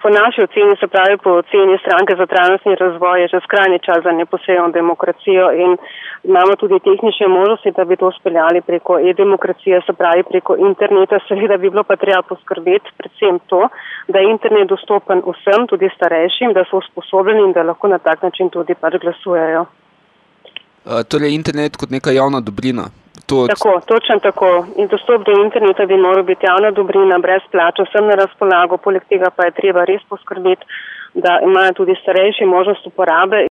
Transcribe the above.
Po naši oceni, se pravi po oceni Stranke za trajnostni razvoj, je že skrajni čas za neposredno demokracijo in imamo tudi tehnične možnosti, da bi to speljali preko e-demokracije, se pravi preko interneta. Seveda bi bilo pa treba poskrbeti predvsem to, da je internet dostopen vsem, tudi starejšim, da so usposobljeni in da lahko na tak način tudi pač glasujejo. Torej internet kot neka javna dobrina. Tako, točno tako. In dostop do interneta bi moral biti javna dobrina, brezplačen, vsem na razpolago. Poleg tega pa je treba res poskrbeti, da imajo tudi starejši možnost uporabe.